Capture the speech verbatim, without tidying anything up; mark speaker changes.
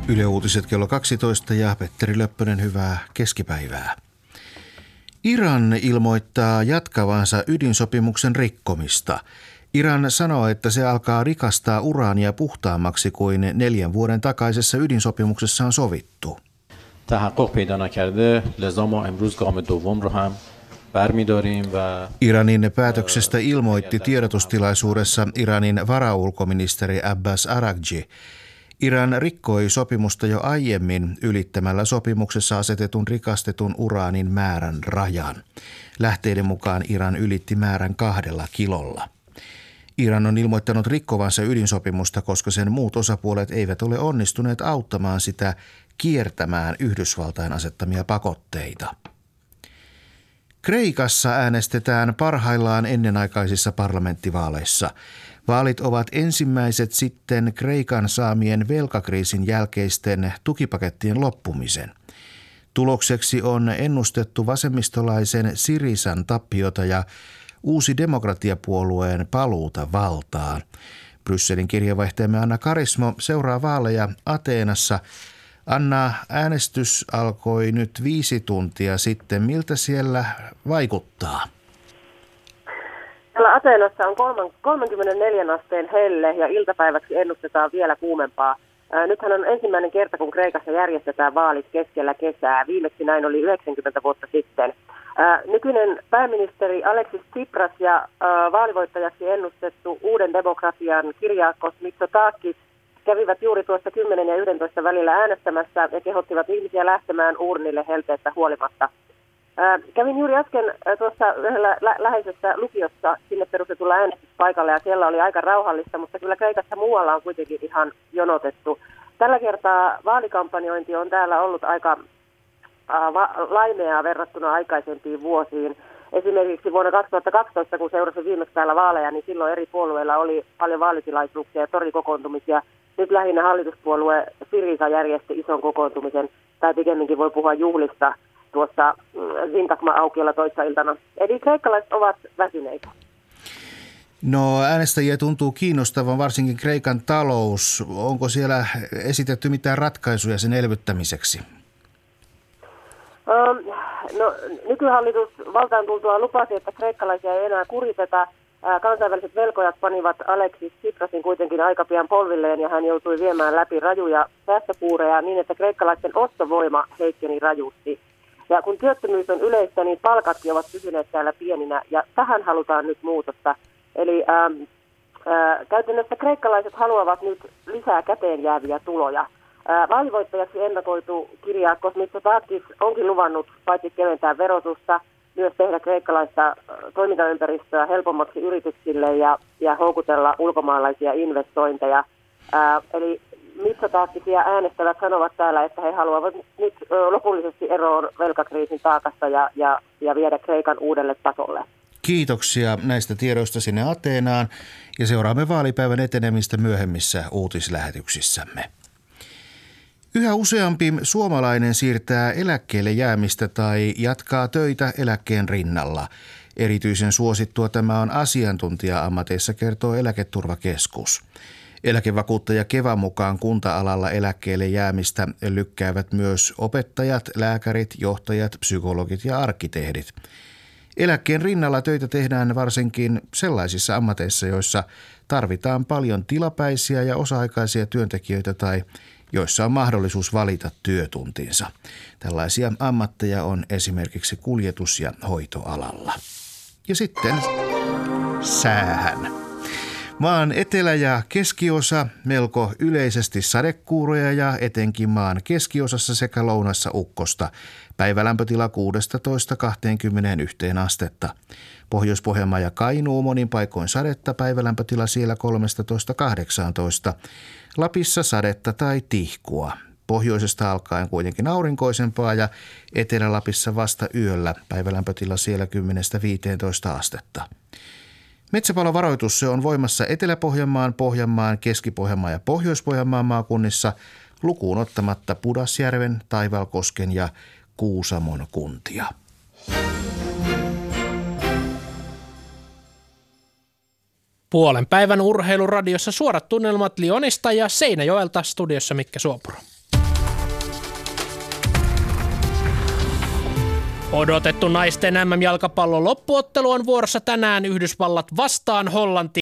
Speaker 1: Yle Uutiset kello kaksitoista ja Petteri Löppönen, hyvää keskipäivää. Iran ilmoittaa jatkavansa ydinsopimuksen rikkomista. Iran sanoo, että se alkaa rikastaa uraania puhtaammaksi kuin neljän vuoden takaisessa ydinsopimuksessa on sovittu. Iranin päätöksestä ilmoitti tiedotustilaisuudessa Iranin varaulkoministeri Abbas Araghchi. Iran rikkoi sopimusta jo aiemmin ylittämällä sopimuksessa asetetun rikastetun uraanin määrän rajan. Lähteiden mukaan Iran ylitti määrän kahdella kilolla. Iran on ilmoittanut rikkovansa ydinsopimusta, koska sen muut osapuolet eivät ole onnistuneet auttamaan sitä kiertämään Yhdysvaltain asettamia pakotteita. Kreikassa äänestetään parhaillaan ennenaikaisissa parlamenttivaaleissa. Vaalit ovat ensimmäiset sitten Kreikan saamien velkakriisin jälkeisten tukipakettien loppumisen. Tulokseksi on ennustettu vasemmistolaisen Syrizan tappiota ja Uusi demokratiapuolueen paluuta valtaan. Brysselin kirjeenvaihtajamme Anna Karismo seuraa vaaleja Ateenassa. Anna, äänestys alkoi nyt viisi tuntia sitten. Miltä siellä vaikuttaa?
Speaker 2: Täällä Ateenassa on kolmekymmentäneljä asteen helle ja iltapäiväksi ennustetaan vielä kuumempaa. Nythän on ensimmäinen kerta, kun Kreikassa järjestetään vaalit keskellä kesää. Viimeksi näin oli yhdeksänkymmentä vuotta sitten. Nykyinen pääministeri Alexis Tsipras ja vaalivoittajaksi ennustettu uuden demokratian Kyriakos Mitsotakis kävivät juuri tuossa kymmenen ja yksitoista välillä äänestämässä ja kehottivat ihmisiä lähtemään uurnille helteestä huolimatta. Kävin juuri äsken tuossa yhdellä lä- läheisessä lukiossa sinne perustetulla äänestyspaikalla ja siellä oli aika rauhallista, mutta kyllä Kreikassa muualla on kuitenkin ihan jonotettu. Tällä kertaa vaalikampanjointi on täällä ollut aika äh, va- laimeaa verrattuna aikaisempiin vuosiin. Esimerkiksi vuonna kaksituhattakaksitoista, kun seurasin viimeksi täällä vaaleja, niin silloin eri puolueilla oli paljon vaalitilaisuuksia ja torikokoontumisia. Nyt lähinnä hallituspuolue Syriza järjesti ison kokoontumisen, tai pikemminkin voi puhua juhlista tuossa Syntagma-aukiolla toissa iltana. Eli kreikkalaiset ovat väsyneitä.
Speaker 1: No, äänestäjiä tuntuu kiinnostavan varsinkin Kreikan talous. Onko siellä esitetty mitään ratkaisuja sen elvyttämiseksi?
Speaker 2: Um, no, nykyhallitus valtaan tultua lupasi, että kreikkalaisia ei enää kuriteta. Kansainväliset velkojat panivat Alexis Tsiprasin kuitenkin aika pian polvilleen ja hän joutui viemään läpi rajuja säästökuureja niin, että kreikkalaisten ostovoima heikkeni rajusti. Ja kun työttömyys on yleistä, niin palkatkin ovat pysyneet täällä pieninä ja tähän halutaan nyt muutosta. Eli ää, ää, käytännössä kreikkalaiset haluavat nyt lisää käteen jääviä tuloja. Ää, vaalivoittajaksi ennakoitu Kyriakos Mitsotakis onkin luvannut paitsi keventää verotusta, myös tehdä kreikkalaista toimintaympäristöä helpommaksi yrityksille ja, ja houkutella ulkomaalaisia investointeja. Ää, eli Mitsotakisia äänestävät sanovat täällä, että he haluavat nyt lopullisesti eroon velkakriisin taakasta ja, ja, ja viedä Kreikan uudelle tasolle.
Speaker 1: Kiitoksia näistä tiedoista sinne Ateenaan ja seuraamme vaalipäivän etenemistä myöhemmissä uutislähetyksissämme. Yhä useampi suomalainen siirtää eläkkeelle jäämistä tai jatkaa töitä eläkkeen rinnalla. Erityisen suosittua tämä on asiantuntija-ammateissa, kertoo Eläketurvakeskus. Eläkevakuuttaja Kevan mukaan kunta-alalla eläkkeelle jäämistä lykkäävät myös opettajat, lääkärit, johtajat, psykologit ja arkkitehdit. Eläkkeen rinnalla töitä tehdään varsinkin sellaisissa ammateissa, joissa tarvitaan paljon tilapäisiä ja osa-aikaisia työntekijöitä tai joissa on mahdollisuus valita työtuntinsa. Tällaisia ammatteja on esimerkiksi kuljetus- ja hoitoalalla. Ja sitten säähän. Maan etelä- ja keskiosa melko yleisesti sadekuuroja ja etenkin maan keskiosassa sekä lounassa ukkosta. Päivälämpötila kuusitoista kaksikymmentäyksi astetta. Pohjois-Pohjanmaa ja Kainuu monin paikoin sadetta, päivälämpötila siellä kolmetoista kahdeksantoista. Lapissa sadetta tai tihkua. Pohjoisesta alkaen kuitenkin aurinkoisempaa ja Etelä-Lapissa vasta yöllä, päivälämpötila siellä kymmenestä viiteentoista astetta. Metsäpalovaroitus se on voimassa Etelä-Pohjanmaan, Pohjanmaan, Keski-Pohjanmaan ja Pohjois-Pohjanmaan maakunnissa lukuun ottamatta Pudasjärven, Taivalkosken ja Kuusamon kuntia.
Speaker 3: Puolen päivän urheiluradiossa suorat tunnelmat Lyonista ja Seinäjoelta, studiossa Mikke Suopuro. Odotettu naisten M M-jalkapallon loppuottelu on vuorossa tänään Yhdysvallat vastaan Hollanti.